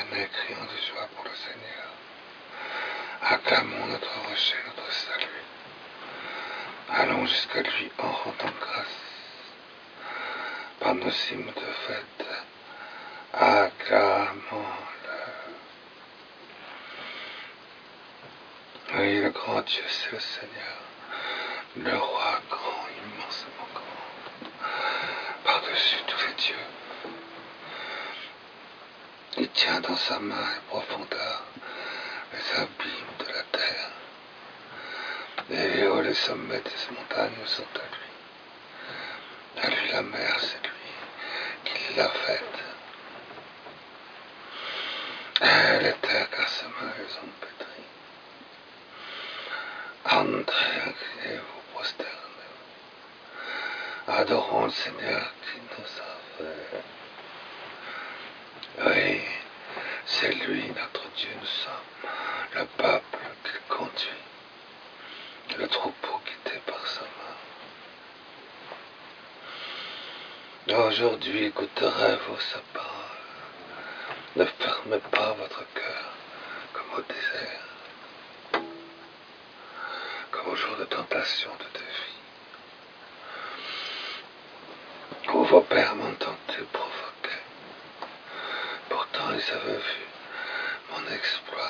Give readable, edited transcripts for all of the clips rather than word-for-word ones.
venez, crions de joie pour le Seigneur. Acclamons notre rocher, notre salut. Allons jusqu'à lui en rendant grâce. Par nos cimes de fête, acclamons-le. Oui, le grand Dieu, c'est le Seigneur. Le roi grand, immensément grand. Par-dessus tous les dieux. Il tient dans sa main les profondeurs, les abîmes de la terre. Les hauts, les sommets des montagnes sont à lui. À lui la mer, c'est lui qui l'a faite. Les terres car sa main les ont pétries. Entrez, inclinez-vous, prosternez-vous. Adorons le Seigneur qui nous a fait. Oui, c'est lui notre Dieu, nous sommes le peuple qu'il conduit, le troupeau guidé par sa main. Aujourd'hui, écouterez-vous sa parole. Ne fermez pas votre cœur comme au désert, comme au jour de tentation de défi, où vos pères m'ont tenté, provoqué. Pourtant, ils avaient vu mon exploit.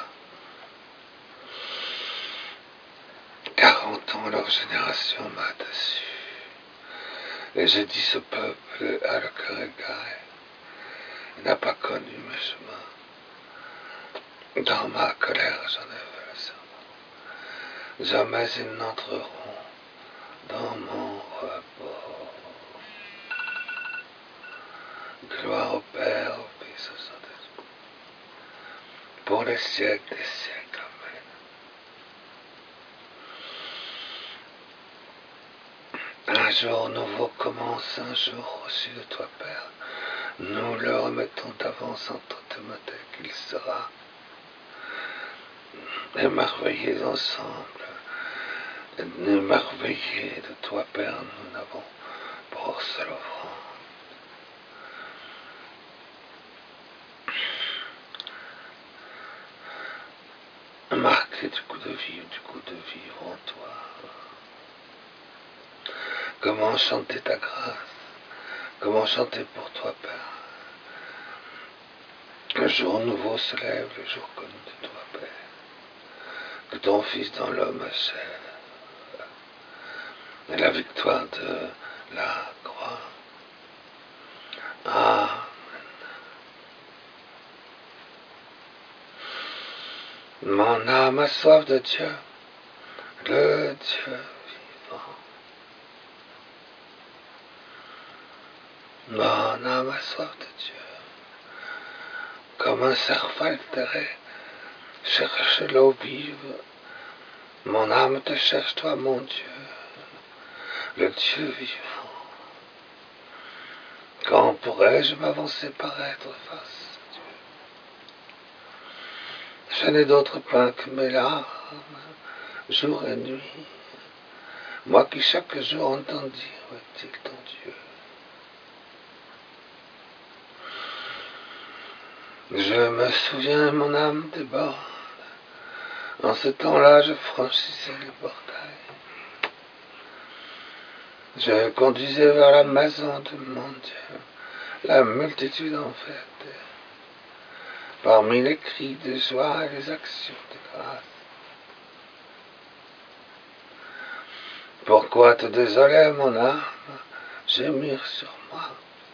40 ans, leur génération m'a déçu. Et j'ai dit, ce peuple a le cœur égaré. Il n'a pas connu mes chemins. Dans ma colère, j'en ai fait le serment. Jamais ils n'entreront dans mon repos. Gloire au Père, au Fils, au Saint-Esprit, pour les siècles des siècles. Amen. Un jour nouveau commence, un jour reçu de toi, Père. Nous le remettons d'avance entre tes mains tel qu'il sera. Émerveillés ensemble, émerveillés de toi, Père, nous n'avons pour seule offrande. Marqué du coup de vivre en toi. Comment chanter ta grâce? Comment chanter pour toi, Père? Le jour nouveau se lève, le jour connu de toi, Père. Que ton Fils dans l'homme achève. Et la victoire de la croix. Amen. Mon âme a soif de Dieu, le Dieu vivant. Mon âme a soif de Dieu. Comme un cerf altéré cherche l'eau vive. Mon âme te cherche, toi, mon Dieu, le Dieu vivant. Quand pourrais-je m'avancer par être face à Dieu? Je n'ai d'autre pain que mes larmes, jour et nuit. Moi qui chaque jour entends dire, où est-il ton Dieu? Je me souviens, mon âme déborde. En ce temps-là, je franchissais les portails. Je conduisais vers la maison de mon Dieu la multitude en fête, parmi les cris de joie et les actions de grâce. Pourquoi te désoler, mon âme, gémir sur moi?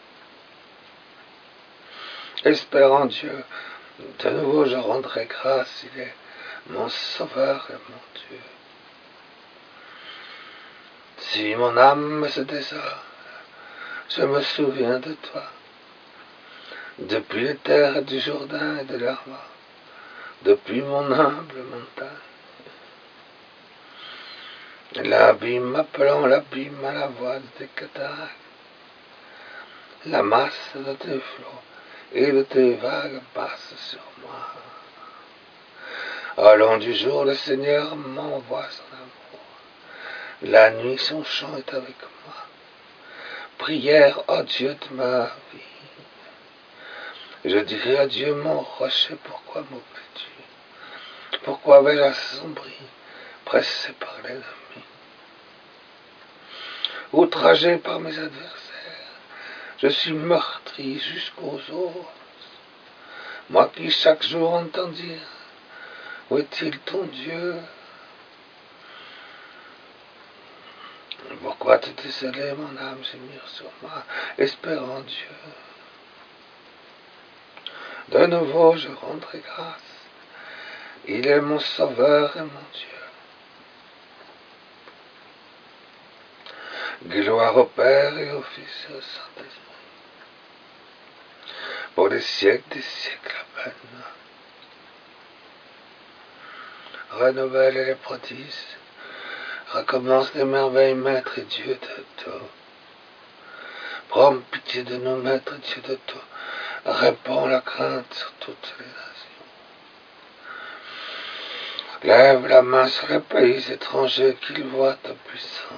Espère en Dieu, de nouveau je rendrai grâce, il est mon sauveur et mon Dieu. Si mon âme se désole, je me souviens de toi. Depuis les terres du Jourdain et de l'Hermon, depuis mon humble montagne. L'abîme appelant l'abîme à la voix de tes cataractes. La masse de tes flots et de tes vagues passe sur moi. Au long du jour, le Seigneur m'envoie son amour. La nuit, son chant est avec moi. Prière, ô Dieu de ma vie. Et je dirai à Dieu, mon rocher, pourquoi m'oublies-tu? Pourquoi vais-je assombri, pressé par l'ennemi, outragé par mes adversaires? Je suis meurtri jusqu'aux os. Moi qui chaque jour entends dire, où est-il ton Dieu? Pourquoi te désoler, mon âme, gémir sur moi, espérant Dieu? De nouveau je rendrai grâce. Il est mon sauveur et mon Dieu. Gloire au Père et au Fils et au Saint-Esprit, pour les siècles des siècles. Amen. Renouvelle les prodiges, recommence les merveilles, Maître et Dieu de tout. Prends pitié de nous, Maître Dieu de tout. Répands la crainte sur toutes les nations. Lève la main sur les pays étrangers qu'ils voient ta puissance.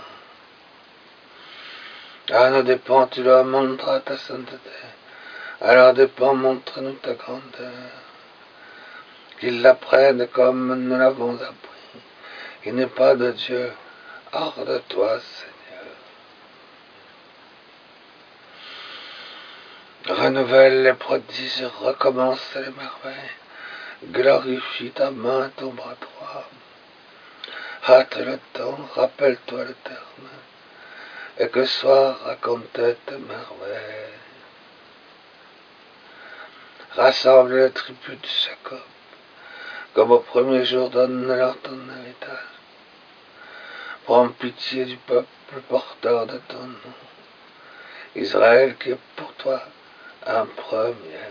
À nos dépens, tu leur montreras ta sainteté. À leurs dépens, montre-nous ta grandeur. Qu'ils l'apprennent comme nous l'avons appris. Il n'est pas de Dieu hors de toi, Seigneur. Renouvelle les prodiges, recommence les merveilles. Glorifie ta main, ton bras droit. Hâte le temps, rappelle-toi l'Éternel, et que soir racontait tes merveilles. Rassemble les tribus de Jacob, comme au premier jour, donne-leur ton héritage. Prends pitié du peuple porteur de ton nom, Israël qui est pour toi un premier-né.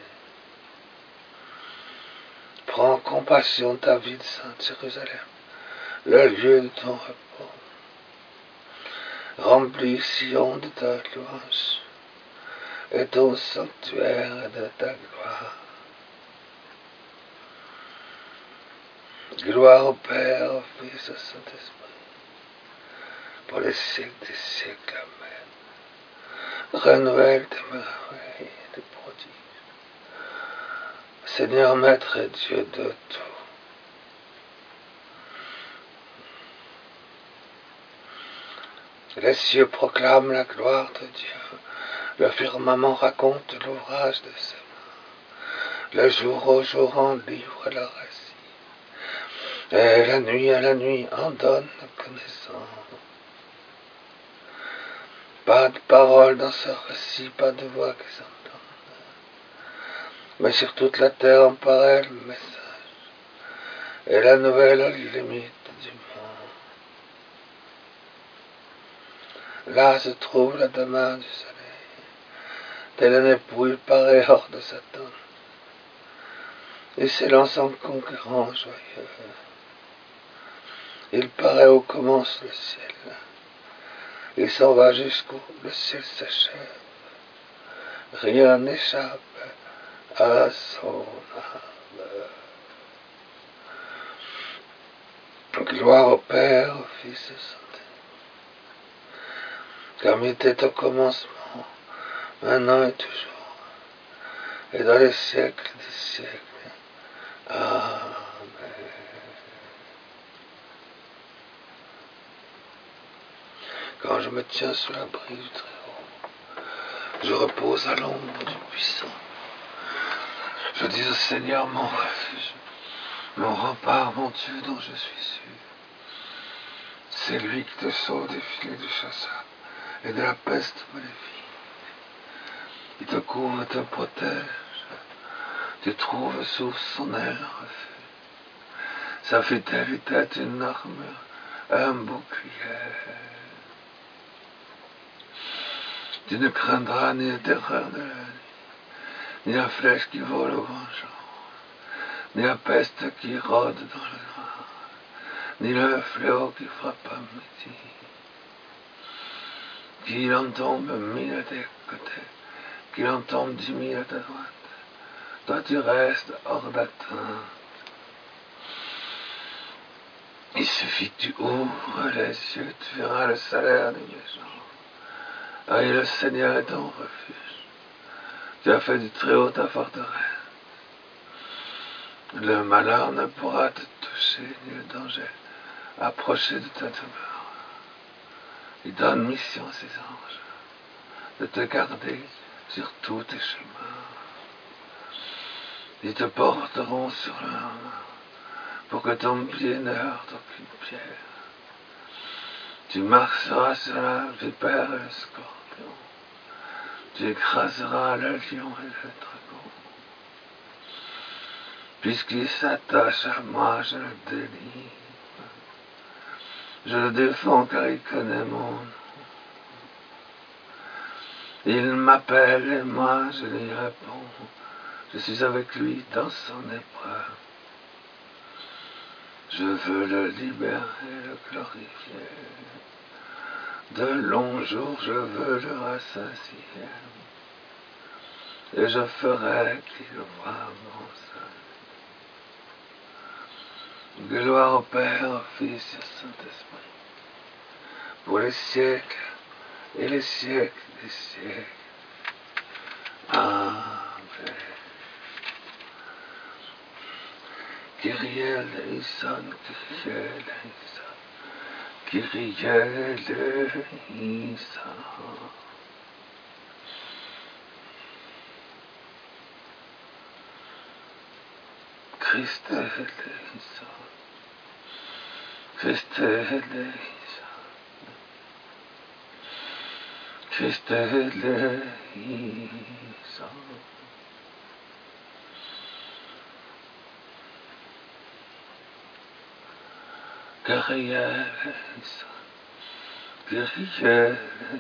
Prends compassion de ta ville sainte Jérusalem, le lieu de ton repos. Remplis Sion de ta louange, et ton sanctuaire de ta gloire. Gloire au Père, au Fils et au Saint-Esprit, pour les siècles des siècles. Amen. Renouvelle tes merveilles et tes prodiges, Seigneur, Maître et Dieu de tout. Les cieux proclament la gloire de Dieu, le firmament raconte l'ouvrage de ses mains, le jour au jour en livre le récit, et la nuit à la nuit en donne connaissance. Pas de parole dans ce récit, pas de voix qui s'entendent, mais sur toute la terre en paraît le message, et la nouvelle aux limites du monde. Là se trouve la demeure du soleil, tel un époux il paraît hors de sa tente, il s'élance en conquérant joyeux. Il paraît où commence le ciel, il s'en va jusqu'où le ciel s'achève, rien n'échappe à son âme. Gloire au Père, au Fils et au Saint-Esprit, comme il était au commencement, maintenant et toujours, et dans les siècles des siècles. Amen. Quand je me tiens sous l'abri du Très-Haut, je repose à l'ombre du Puissant. Je dis au Seigneur, mon refuge, mon rempart, mon Dieu dont je suis sûr. C'est lui qui te sauve des filets du chasseur et de la peste maléfique. Il te couvre et te protège. Tu trouves sous son aile refuge. Sa fidélité est une armure, un bouclier. Tu ne craindras ni la terreur de la nuit, ni la flèche qui vole au grand jour, ni la peste qui rôde dans le noir, ni le fléau qui frappe à midi. Qu'il en tombe 1000 à tes côtés, qu'il en tombe 10 000 à ta droite, toi tu restes hors d'atteinte. Il suffit que tu ouvres les yeux, tu verras le salaire des méchants. Ah, et le Seigneur est ton refuge. Tu as fait du très haut ta forteresse. Le malheur ne pourra te toucher, ni le danger approcher de ta demeure. Il donne mission à ses anges de te garder sur tous tes chemins. Ils te porteront sur leurs mains pour que ton pied ne heurte aucune pierre. Tu marcheras sur la vipère et le scorpion. Tu écraseras le lion et le dragon. Puisqu'il s'attache à moi, je le délivre. Je le défends car il connaît mon nom. Il m'appelle et moi je lui réponds. Je suis avec lui dans son épreuve. Je veux le libérer, le glorifier. De longs jours je veux le rassasier. Et je ferai qu'il voie mon salut. Gloire au Père, au Fils et au Saint-Esprit, pour les siècles et les siècles des siècles. Amen. Kyrie eleison, Kyrie eleison, Kyrie eleison. Christ eleison, Christ eleison, Christ eleison. Kyrie eleison, Kyrie eleison,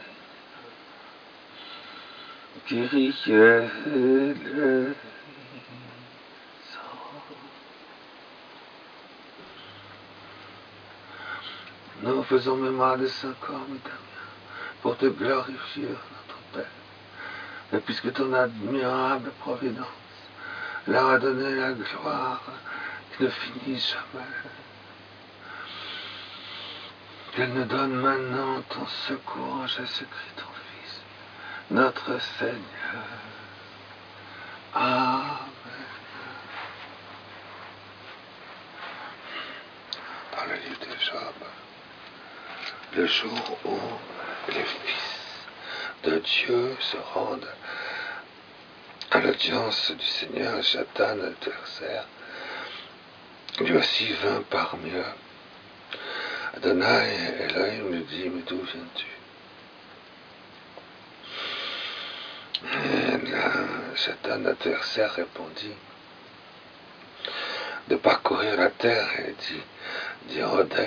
Kyrie eleison. Nous faisons mémoire de saint corps, pour te glorifier, notre Père. Et puisque ton admirable providence leur a donné la gloire qui ne finit jamais, qu'elle nous donne maintenant ton secours en Jésus-Christ, ton Fils, notre Seigneur. Amen. Dans le livre de Job, le jour où les fils de Dieu se rendent à l'audience du Seigneur, Satan, l'adversaire, lui aussi vint parmi eux. Adonai, Elohim lui dit, mais d'où viens-tu? Et là, Satan, l'adversaire, répondit, de parcourir la terre, et dit Rodin.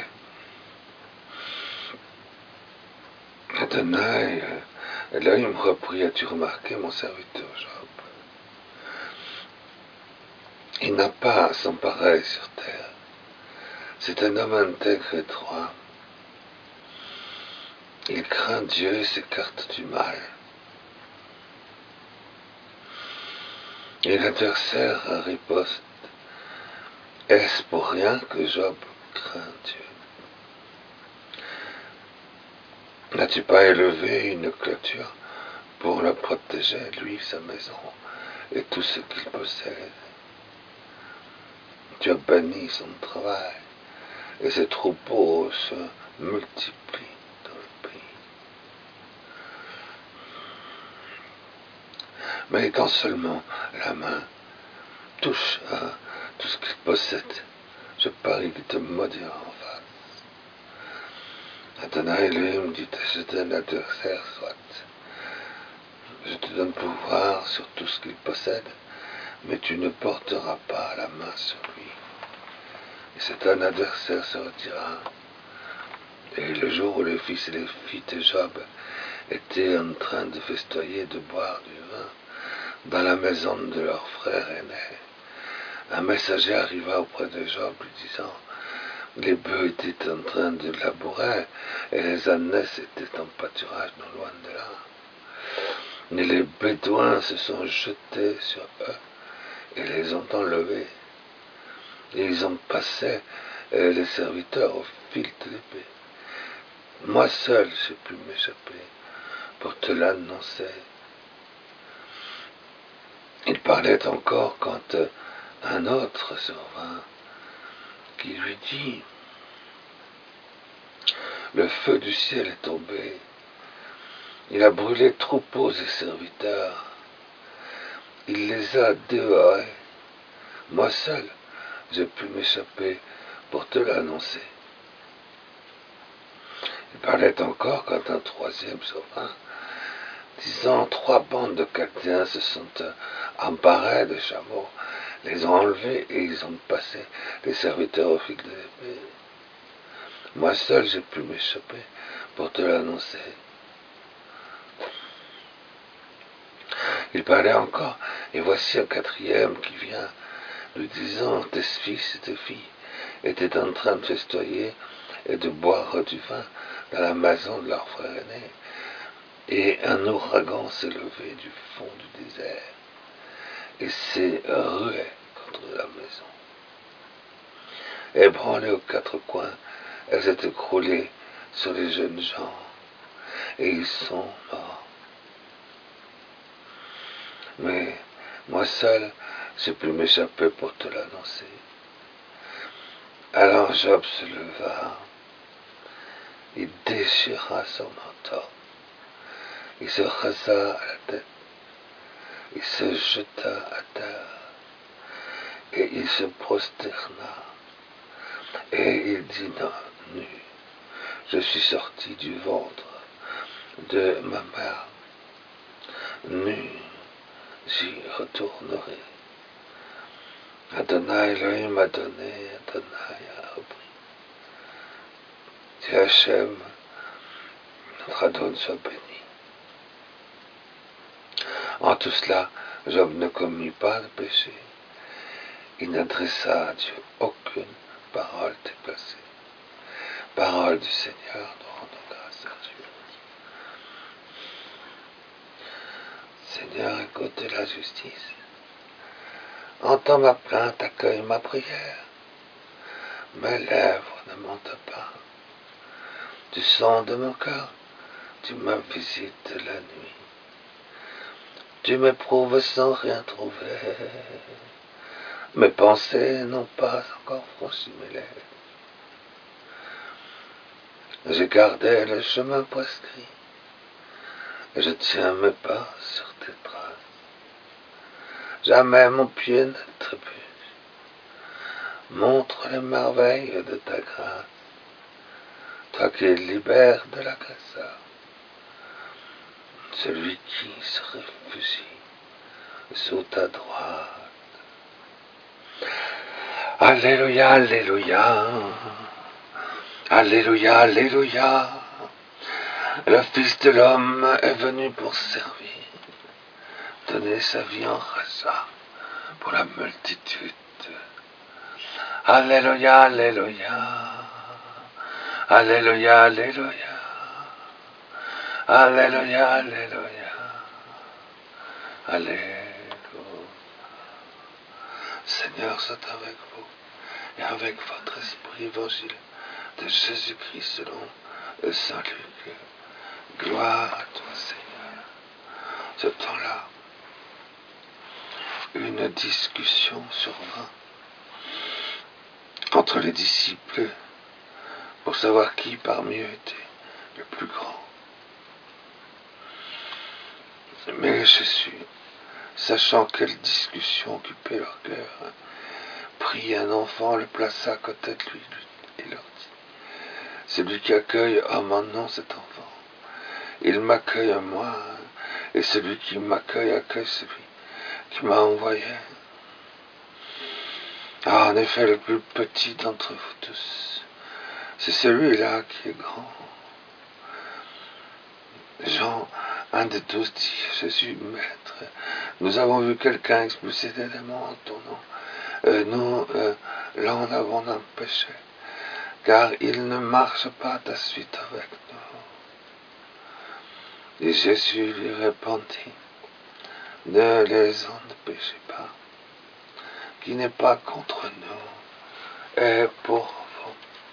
Adonai, Elohim reprit, as-tu remarqué mon serviteur Job? Il n'a pas son pareil sur terre. C'est un homme intègre et droit. Il craint Dieu et s'écarte du mal. Et l'adversaire riposte, est-ce pour rien que Job craint Dieu? N'as-tu pas élevé une clôture pour le protéger, lui, sa maison et tout ce qu'il possède? Tu as banni son travail et ses troupeaux se multiplient dans le pays. Mais quand seulement la main touche à tout ce qu'il possède, je parie qu'il te maudira en face. Adonai Elohim dit à Satan, l'adversaire, soit. Je te donne pouvoir sur tout ce qu'il possède, mais tu ne porteras pas la main sur lui. Et Satan, l'adversaire, se retira. Et le jour où les fils et les filles de Job étaient en train de festoyer, de boire du vin, dans la maison de leur frère aîné, un messager arriva auprès de Job, lui disant, les bœufs étaient en train de labourer, et les ânesses étaient en pâturage non loin de là. Mais les bédouins se sont jetés sur eux, et les ont enlevés. Et ils ont passé les serviteurs au fil de l'épée. Moi seul, j'ai pu m'échapper pour te l'annoncer. Il parlait encore quand un autre survint qui lui dit: le feu du ciel est tombé, il a brûlé troupeaux et serviteurs, il les a dévorés. Moi seul, j'ai pu m'échapper pour te l'annoncer. Il parlait encore quand un troisième survint, disant: 3 bandes de Chaldéens se sont emparées de chameaux, les ont enlevés et ils ont passé les serviteurs au fil de l'épée. Moi seul, j'ai pu m'échapper pour te l'annoncer. Il parlait encore, et voici un quatrième qui vient, lui disant: tes fils et tes filles étaient en train de festoyer et de boire du vin dans la maison de leur frère aîné, et un ouragan s'est levé du fond du désert et s'est rué contre la maison. Ébranlées aux 4 coins, elles s'est écroulées sur les jeunes gens, et ils sont morts. Mais moi seul, j'ai pu m'échapper pour te l'annoncer. Alors Job se leva, il déchira son manteau, il se rasa à la tête, il se jeta à terre, et il se prosterna, et il dit: non, nu, je suis sorti du ventre de ma mère, nu, j'y retournerai. Adonai Elohim m'a donné, Adonai a repris. Dieu Hachem, notre Adon soit béni. En tout cela, Job ne commit pas de péché. Il n'adressa à Dieu aucune parole déplacée. Parole du Seigneur, nous rendons grâce à Dieu. Seigneur, écoute la justice. Entends ma plainte, accueille ma prière. Mes lèvres ne mentent pas. Du son de mon cœur, tu me visites la nuit. Tu m'éprouves sans rien trouver. Mes pensées n'ont pas encore franchi mes lèvres. J'ai gardé le chemin prescrit. Je tiens mes pas sur tes traces. Jamais mon pied ne trébuche. Montre les merveilles de ta grâce. Toi qui libères de l'agresseur. Celui qui se réfugie sous ta droite. Alléluia, alléluia. Alléluia, alléluia. Le Fils de l'homme est venu pour servir, donner sa vie en rachat pour la multitude. Alléluia, alléluia. Alléluia, alléluia. Alléluia, alléluia. Alléluia. Seigneur, soit avec vous et avec votre esprit. Évangile de Jésus-Christ selon Saint Luc. Gloire à toi, Seigneur. Ce temps-là, une discussion survint entre les disciples pour savoir qui parmi eux était le plus grand. Mais Jésus, sachant quelle discussion occupait leur cœur, prit un enfant, le plaça à côté de lui et leur dit: celui qui accueille à mon nom cet enfant, il m'accueille à moi, et celui qui m'accueille accueille celui qui m'a envoyé. Ah, en effet, le plus petit d'entre vous tous, c'est celui-là qui est grand. Jean, un des 12, dit: Jésus, maître, nous avons vu quelqu'un expulser des démons en ton nom. Nous l'en avons empêché, car il ne marche pas à ta suite avec nous. Et Jésus lui répondit: ne les empêchez pas, qui n'est pas contre nous et pour vous.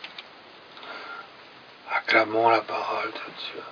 Acclamons la parole de Dieu.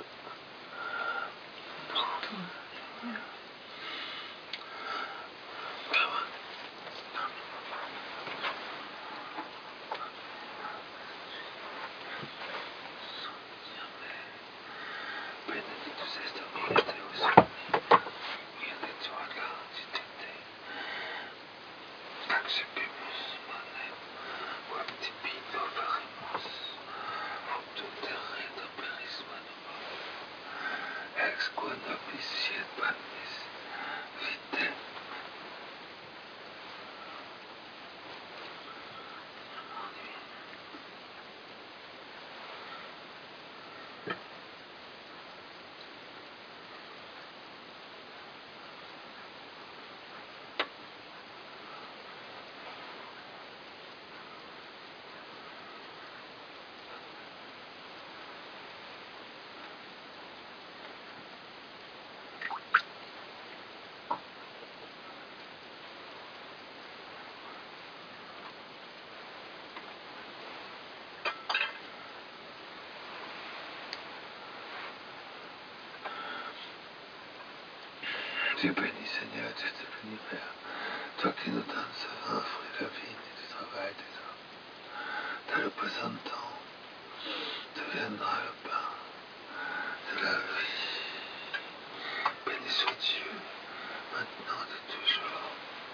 Tu es béni, Seigneur, Dieu de l'univers, toi qui nous donnes ce vin, fruit de la vigne et du travail des hommes. Dès le présent temps, deviendra le pain de la vie. Béni soit Dieu, maintenant et toujours.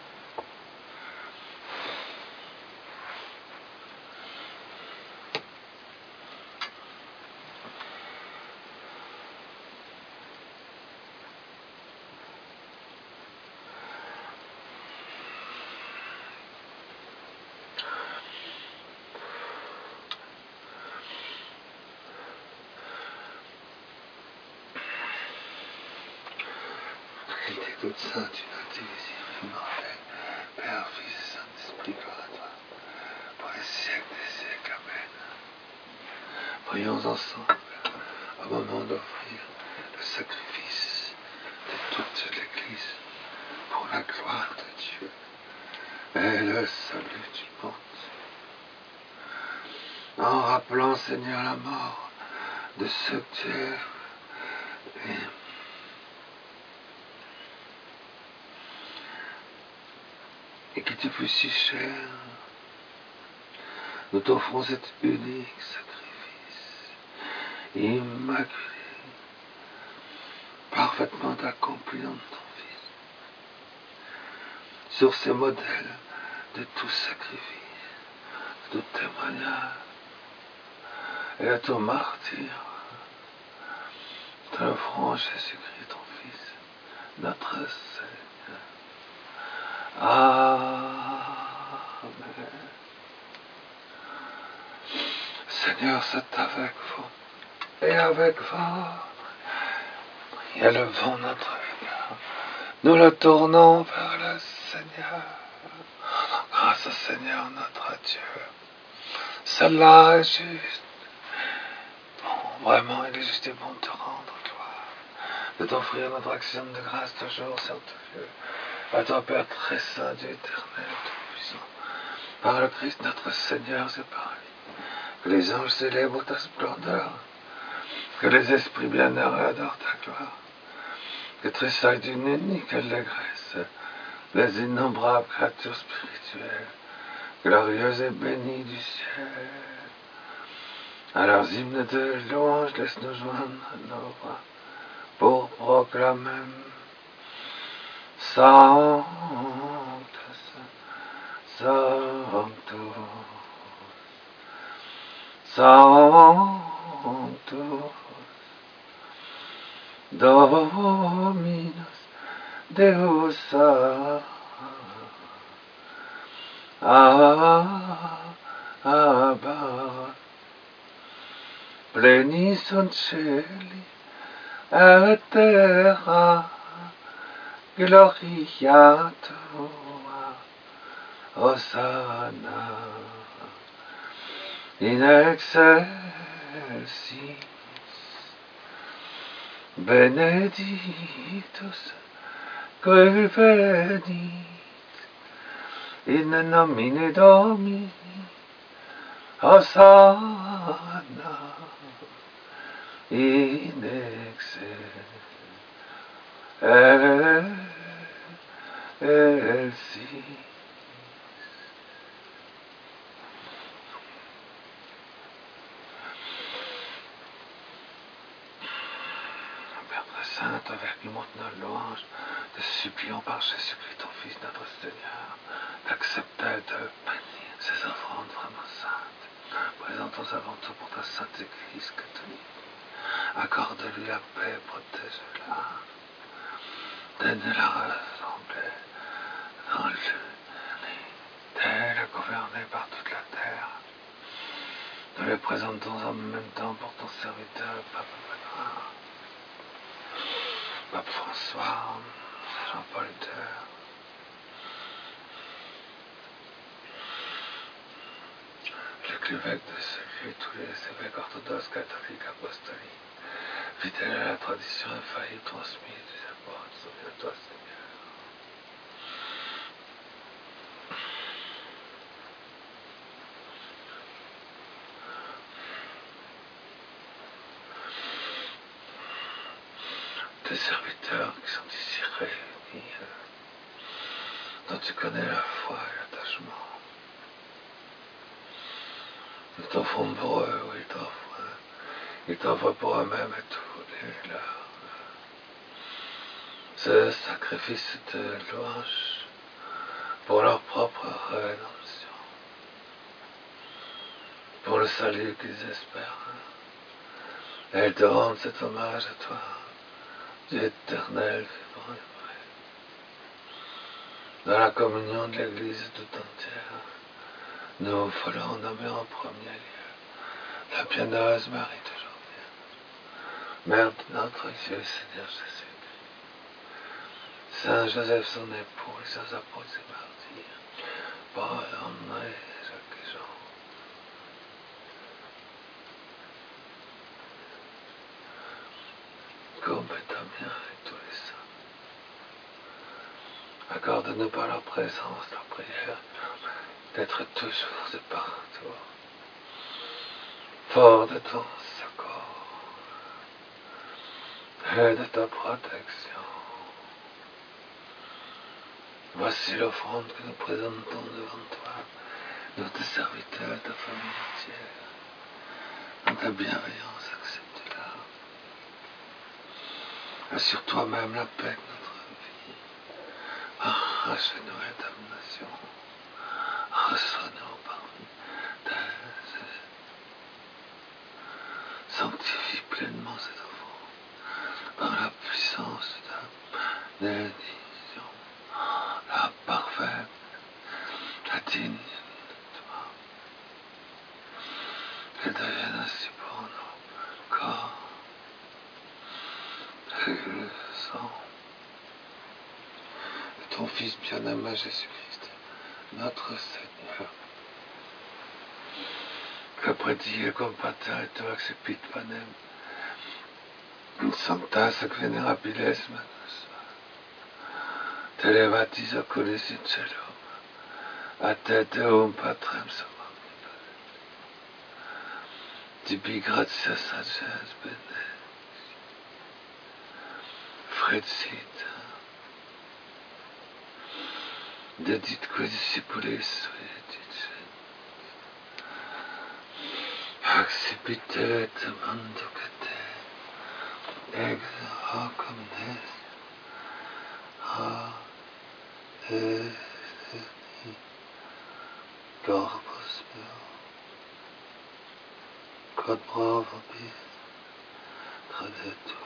Trinité toute sainte, indivisible, immortelle, Père, Fils et Saint-Esprit, gloire à toi, pour les siècles des siècles. Amen. Prions ensemble au moment d'offrir le sacrifice de toute l'Église pour la gloire de Dieu et le salut du monde. En rappelant, Seigneur, la mort de ceux que tu es et qui te fut si cher, nous t'offrons cet unique sacrifice, immaculé, parfaitement accompli en ton Fils. Sur ces modèles de tout sacrifice, de tout témoignage et de tout martyr, nous t'offrons Jésus-Christ, ton Fils, notre Seigneur. Amen. Seigneur, c'est avec vous et avec votre élevons notre regard. Nous le tournons vers le Seigneur. Grâce au Seigneur notre Dieu. Cela est juste. Bon, vraiment, il est juste et bon de te rendre gloire, de t'offrir notre action de grâce toujours sur ton Dieu. À toi, Père très saint, Dieu éternel, tout-puissant, par le Christ notre Seigneur, c'est par lui. Que les anges célèbrent ta splendeur, que les esprits bienheureux adorent ta gloire, que tressaillent d'une unique allégresse les innombrables créatures spirituelles, glorieuses et bénies du ciel. À leurs hymnes de louange, laisse-nous joindre nos voix pour proclamer Sanctus, Sanctus, Sanctus, Dominus Deus Abba, pleni sunt celi et terra, gloria tua, Hosanna, in excelsis, benedictus, qui venit, in nomine Domini, Hosanna, in excelsis. Père très saint, envers qui monte nos louanges, te supplions par Jésus-Christ, ton Fils, notre Seigneur, d'accepter de bénir ces offrandes vraiment saintes. Présentons avant tout pour ta sainte Église catholique. Accorde-lui la paix, protège-la. Donne-la rassembler dans l'unité, gouvernée par toute la terre. Nous les présentons en même temps pour ton serviteur, Pape Benoît, Pape François, Jean-Paul II, l'évêque de celui, tous les évêques orthodoxes, catholiques, apostoliques, fidèles à la tradition infaillible transmise des apôtres, souviens-toi, Seigneur. Tes serviteurs qui sont ici réunis, dont tu connais la foi et l'attachement. Ils t'offrent pour eux, oui, ils t'offrent pour eux-mêmes et tout, et ce sacrifice de louange pour leur propre rédemption, pour le salut qu'ils espèrent. Et ils te rendent cet hommage à toi, Dieu éternel, vivant et vrai. Dans la communion de l'Église tout entière, nous voulons nommer en premier lieu la bienheureuse Marie d'aujourd'hui, Mère de notre Dieu Seigneur Jésus-Christ, Saint Joseph son époux, les saints apôtres et martyrs, Paul, André, Jacques et Jean. Comme Damien et tous les saints. Accorde-nous par leur présence, leur prière, d'être toujours et partout fort de ton secours et de ta protection. Voici l'offrande que nous présentons devant toi, nous tes serviteurs, ta famille entière. Dans ta bienveillance, accepte-la. Assure toi-même la paix de notre vie. Arrache-nous la damnation. Reçois-nous parmi tes sanctifie pleinement cette offrande par la puissance de ta bénédiction, la parfaite, la digne de toi. Qu'elle devienne ainsi pour nous corps et le sang de ton Fils bien-aimé Jésus-Christ, notre Seigneur. Que predie cum pater et tu accipit panem, in sancta sac venerabiles manus, te levatis oculis in cielo, a te Deum Patrem summum, tibi gratia sages bene, frecit, deditque discipulis sui dicent, accipite et manducete, ex hoc omnes, corpus meo, quod pro vobis tradetur.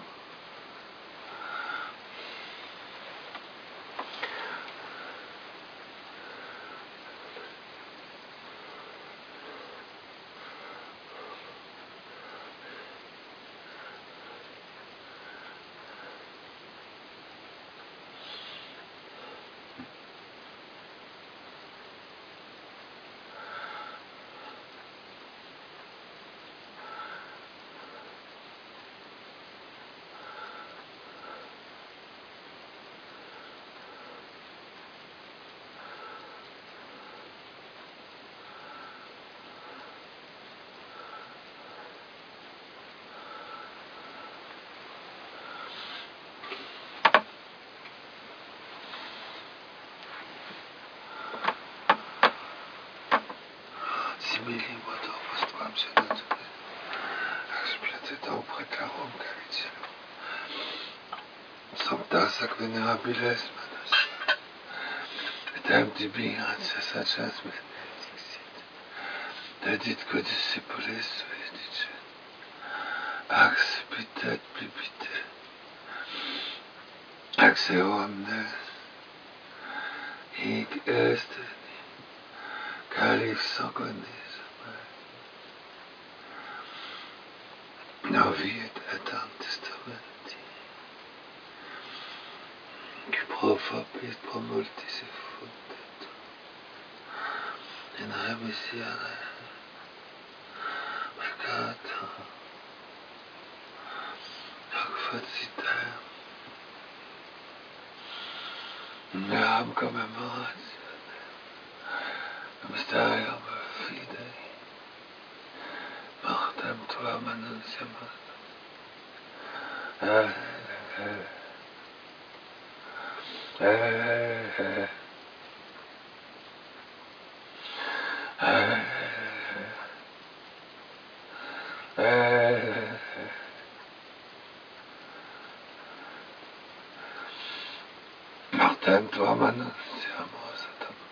Simili modo postquam sedet, expletet precarum caricium, sancta sac venerabiles manus, et tibi gratia sages benedicit, deditque discipulis sui dicent, accipit et bibite, axeo omnes, hic est calix sanguinis, novi et etam testamenti, qui pro vobis pro multis effundet, in remissione peccata, hoc facitem, meam commemoratione, mysterium fidei, mortem tuam annunciamus. Eh, Martin, tu amas amorosa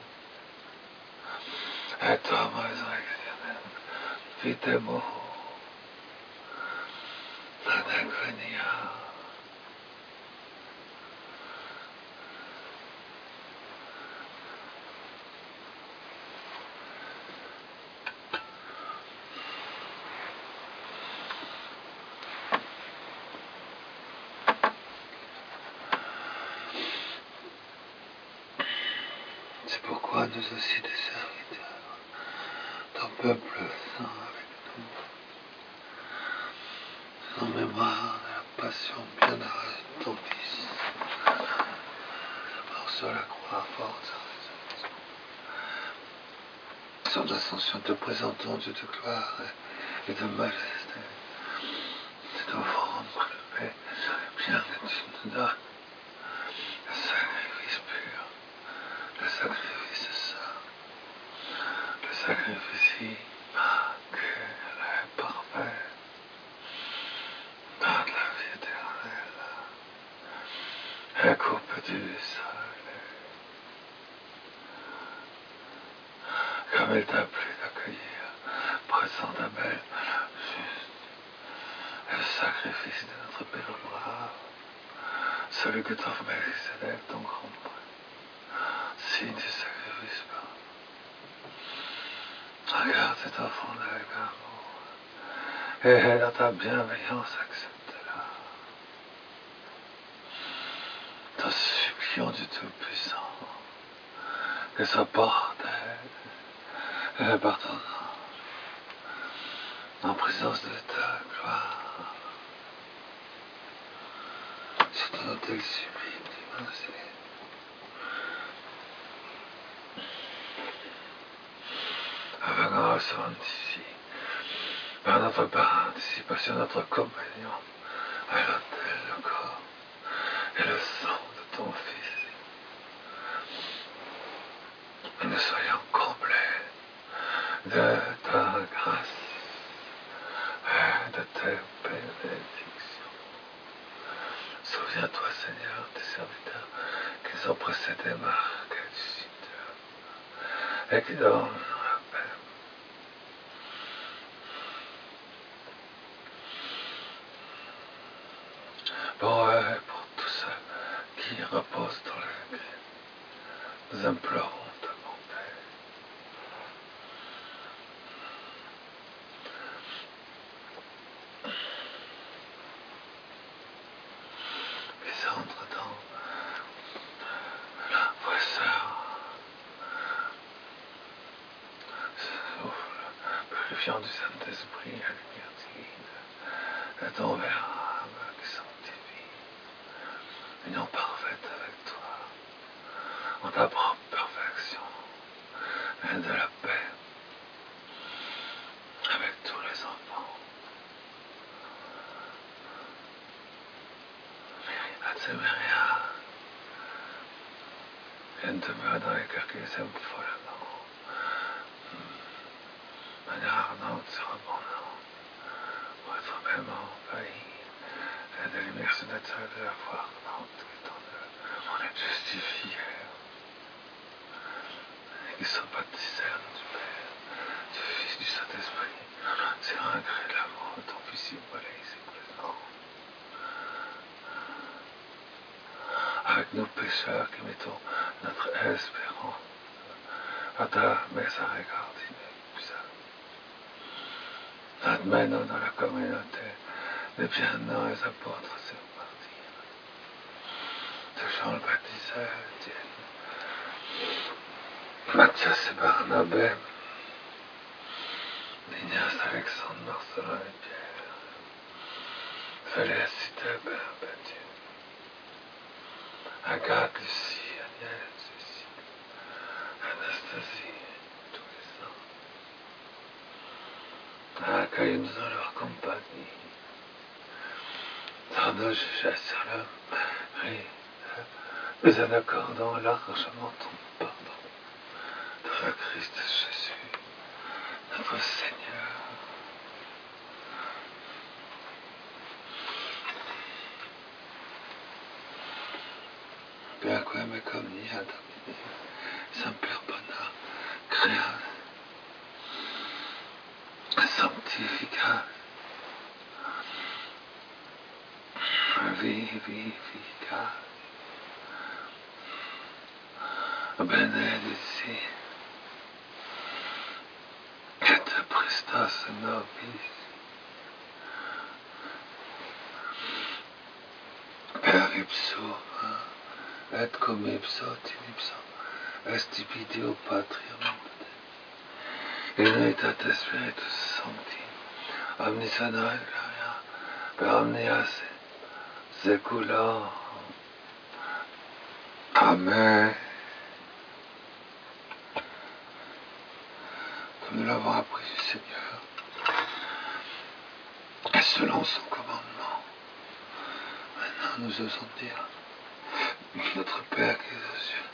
también. Tu amor es reaccionario. Vitemo. Nada genial. C'est pourquoi nous aussi des serviteurs, ton peuple saint avec nous, en mémoire de la passion bienheureuse de ton Fils, mort sur la croix, forte son ascension, te présentons Dieu de gloire et de majesté, cette offrande prélevée, bien que tu nous donnes le sacrifice pur, le sacrifice saint, le sacrifice que est parfait, dans la vie éternelle, la coupe du soleil, comme il t'a plu d'accueillir, présent d'Abel, juste, le sacrifice de notre Père brave, celui que t'offre Melchizedek, ton grand prêtre, signe du sacrifice par. Regarde cette offrande avec amour, et dans ta bienveillance accepte-la. Te supplions du Tout-Puissant, que soit portée et par ton ange, en présence de ta gloire, sur ton autel sublime d'immensité. Afin qu'on reçoive ici, par notre participation, notre communion, à l'autel, le corps et le sang de ton Fils, que nous soyons comblés de ta grâce et de tes bénédictions. Souviens-toi, Seigneur, tes serviteurs qui sont précédés, marqués du Seigneur, et qui donnent la paix. Pour eux et pour tous ceux qui reposent dans la vie, nous implorons ta bonté. Ils entrent dans la fraîcheur, souffle purifiant du Saint-Esprit, la lumière divine, de ton verbe qui sanctifie, union parfaite avec toi, en ta propre perfection, et de la paix avec tous les enfants. Maria, viens demeurer dans les cœurs qui les aiment follement, de manière ardente, surabondante, pour être même envahi et de l'immersion naturelle de la foi ardente qui est en eux, on est justifié, et qui sont baptisés au nom du Père, du Fils, du Saint-Esprit, c'est un gré de l'amour de ton Fils immolé ici présent. Avec nous pécheurs qui mettons notre espérance à ta miséricorde inépuisable. Admets-nous dans la communauté des bienheureux apôtres et martyrs, de Jean le Baptiseur, Étienne, Matthias et Barnabé, Ignace, Alexandre, Marcelin et Pierre, Félicité, Benabéthieu, Agathe, Lucie, Agnès, Cécile, Anastasie, tous les saints. Accueille-nous dans leur compagnie. Sans nos juges sur le prix nous en accordons largement ton pardon. Dans le Christ Jésus, notre Seigneur. Per quem comnia Domini, semper bona, crea, sanctifica, vivifica, benedici, et prestas nobis, per ipso, et cum ipso, ipso, est video Patrium, in unitate Spiritus Sancti, omnis honor et gloria, per omnias secula. Amen. Comme nous l'avons appris du Seigneur, et selon son commandement, maintenant nous osons dire, notre Père qui est aux cieux,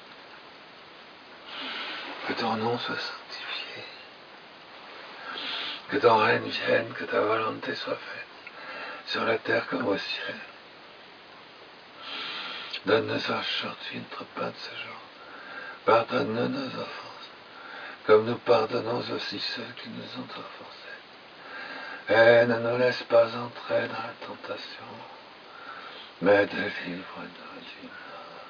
que ton nom soit sanctifié, que ton règne vienne, que ta volonté soit faite, sur la terre comme au ciel. Donne-nous aujourd'hui notre pain de ce jour. Pardonne-nous nos offenses, comme nous pardonnons aussi ceux qui nous ont offensés. Et ne nous laisse pas entrer dans la tentation, mais délivre-nous du mal.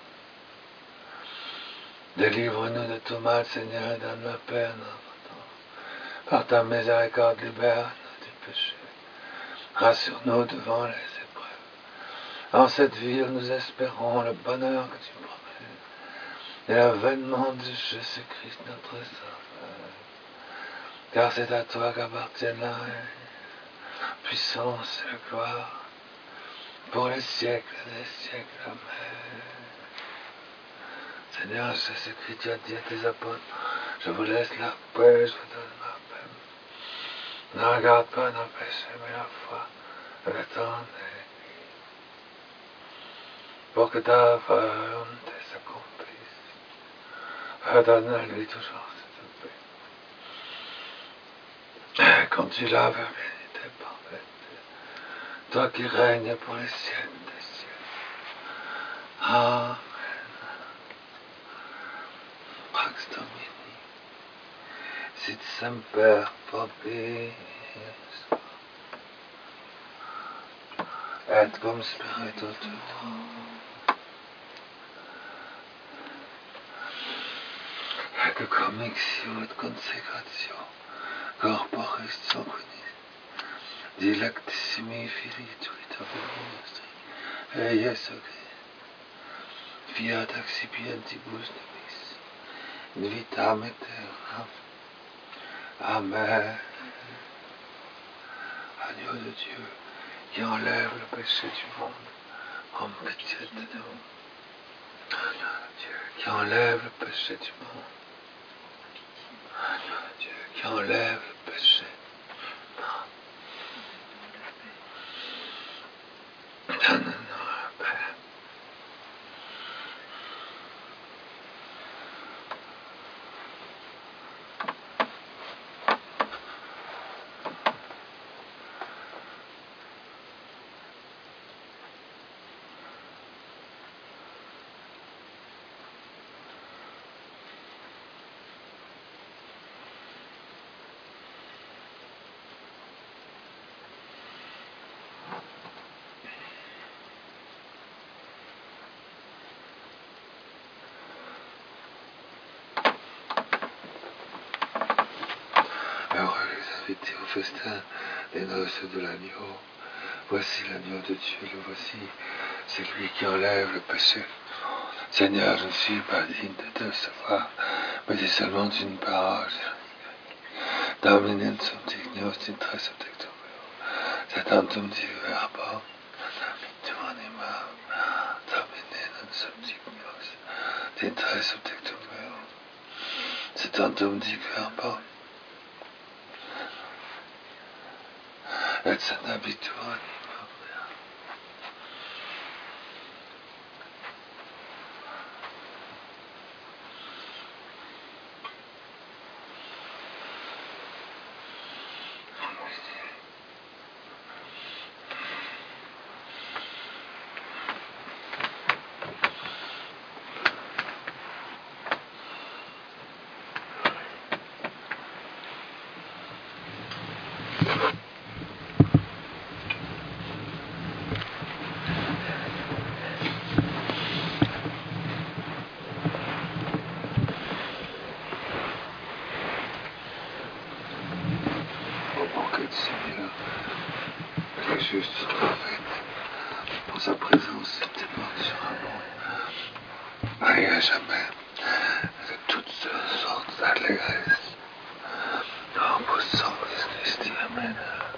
Délivre-nous de tout mal, Seigneur, et donne la paix à notre temps. Par ta miséricorde, libère-nous du péché. Rassure-nous devant les épreuves. En cette vie, nous espérons le bonheur que tu promets et l'avènement de Jésus-Christ, notre Sauveur. Car c'est à toi qu'appartiennent la règne, la puissance et la gloire, pour les siècles des siècles. Amen. Seigneur Jésus-Christ, tu as dit à tes apôtres, je vous laisse la paix, je vous donne ma paix. Ne regarde pas nos péchés, mais la foi et l'attente. Pour que ta volonté s'accomplisse. Donne à lui toujours cette paix. Comme tu l'avais béni, t'es parfaite. Toi qui règnes pour les siècles des siècles. Amen. Pax Domini, sit semper vobis, et cum spiritu tuo. Et cum ixio et consecratio corporis sanguinis, dilectissimi filii tui tabula nostri, et Iesu Christ, fiat accipientibus nobis, in vitam aeternam. Amen. Agneau de Dieu, qui enlève le péché du monde, en pitié de nous. Agneau de Dieu, qui enlève le péché du monde. Agneau de Dieu, qui enlève le péché. Donne-nous la paix. Heureux les invités au festin des noces de l'agneau. Voici l'agneau de Dieu, le voici, c'est lui qui enlève le péché. Seigneur, je ne suis pas digne de te recevoir, mais dis seulement une parole. Domine sum dignos in tre subtectum meo, sedantum diu verbum, tu anima, domine sum dignos in tre subtectum meo, sedantum diu verbum, et sedabitur anima mea. juste en fait. Pour sa présence était porte sur un monde. Il n'y a jamais de toutes sortes d'allégresse. Non, pour sang, Christi, Amen.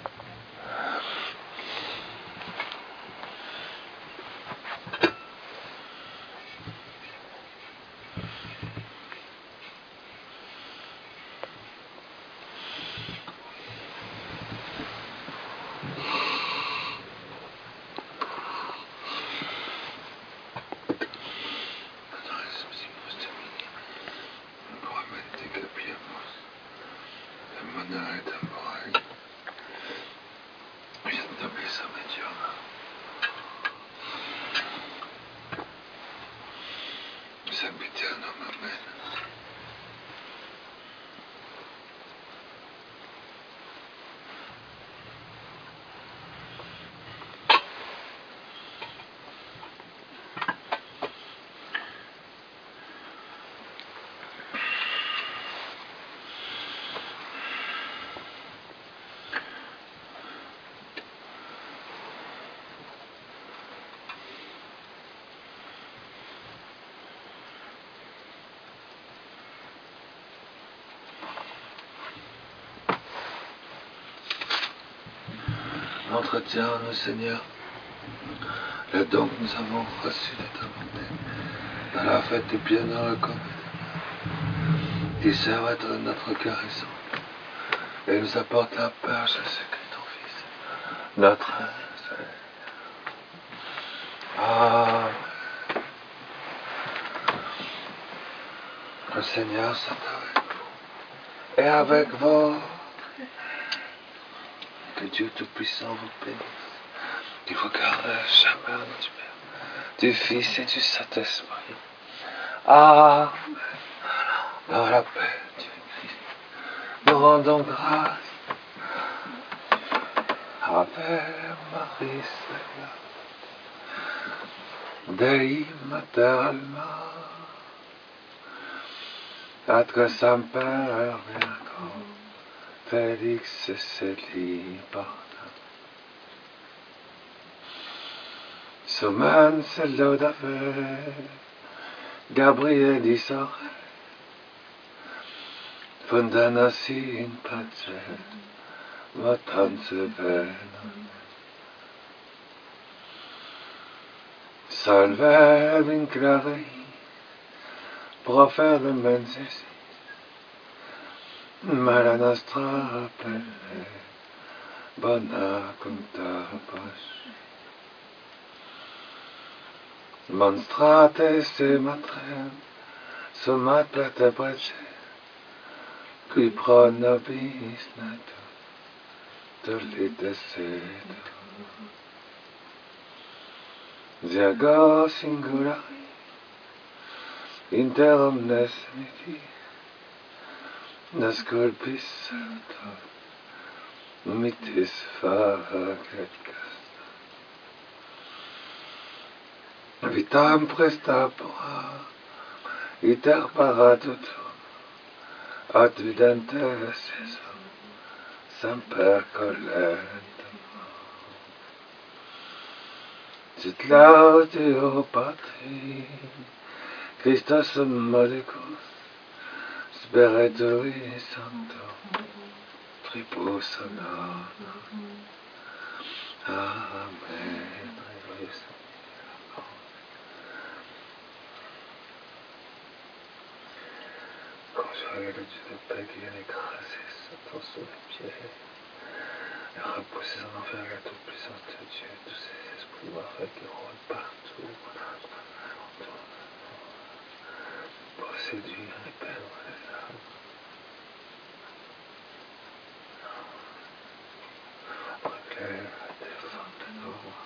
Entretien, le Seigneur, le don que nous avons reçu de ta bonté, dans la fête des bienheureux comètes, qui servent à notre guérison, et nous apporte la paix, Jésus-Christ, ton Fils, notre Seigneur. Amen. Le Seigneur soit avec vous, et avec vous. Que Dieu Tout-Puissant vous bénisse, qu'il vous garde jamais en notre Père, du Fils et du Saint-Esprit. Amen. Dans la paix du Christ, nous rendons grâce. Ave Maria, Dei Mater Alma, Atre Semper Virgo, Felix Celibat. Suman Selodave, Gabriel Isore, Fundanasi in Pace, Vatanse Vena. Salve vinclare, profere mensis, mala nostra pelle, bona contabas. Monstrate se matrem, sumat plate brece, qui pro nobis nato, dolite sedo. Ziago singulari, inter omnes miti, nasculpis autor, mitis faget casta. Vitam prestapora, iter paratutum, ad videntes Jesum, semper collentum. Sit laudio Patri, Christus modicus, Spiritui Sancto, Tribus honorum. Amen. Conjurez le Dieu de paix qui vient écraser Satan sous les pieds et repousser en enfer la toute-puissance de Dieu, tous ces esprits mauvais qui rôdent partout, pour séduire et perdre les âmes. Proclame la défense de nos rois.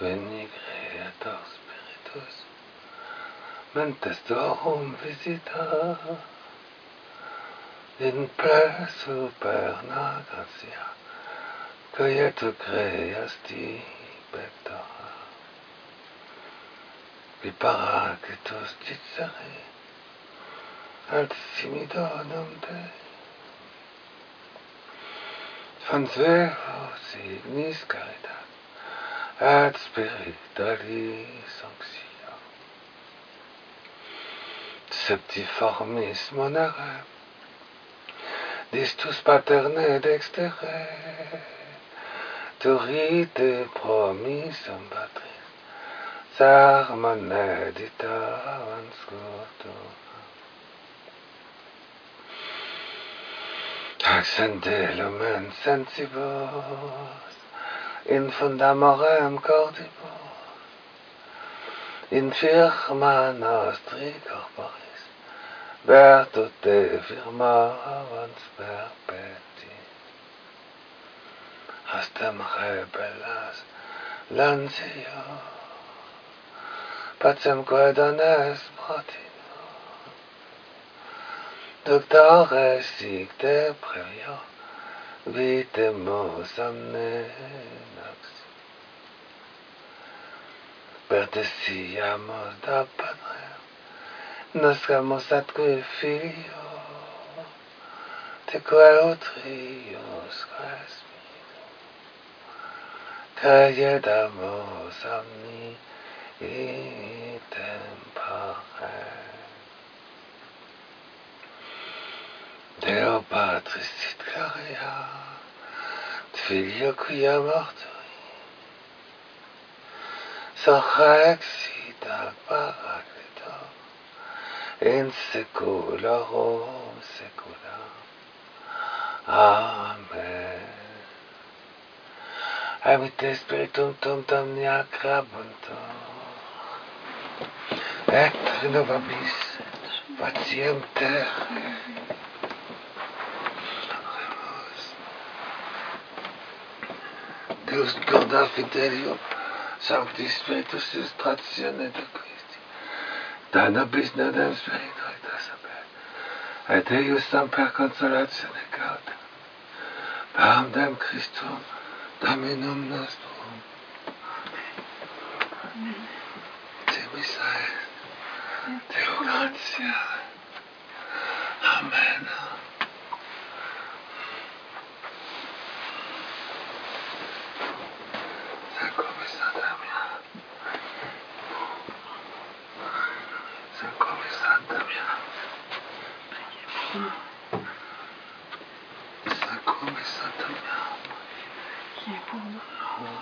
veni Creator Spiritus, mentes tuorum visita, in ple superna gratia, quietu creasti pectora, qui paracletus dicere, altsimidonum Dei, Fansvevo signis caritas, et spiritualis sanctio, septiformis monarem, distus paterne dextere, turite promissum patris, sermone editavans sculptura. Accende lumen sensibus, in fundamorem cordibus, in firma nostri corporis, virtute firmavans perpeti. Hastem rebellas lansio, pacem coedones protino, doctores sic te previo, vitemus amne noxi. Pertesiamus da Padrem, nascamus atque Filio, teque utrius Spiritus, caedamus omni tempore. Deo Patris sit gloria, Filio quia mortui, surrexit ad Paracleto, in saeculorum saecula. Amen. Habite Spiritum omnia crabuntur, et renovabis faciem terrae. Deus corda fidelio, Sancti Spiritus ilustratione de Christi, da nobis nodem spiritualitas sapere, et eius semper consolatione cauda, param Christum, Dominum nostrum. Amen. Te misae, Deo gratia. Amen. Qui est pour nous.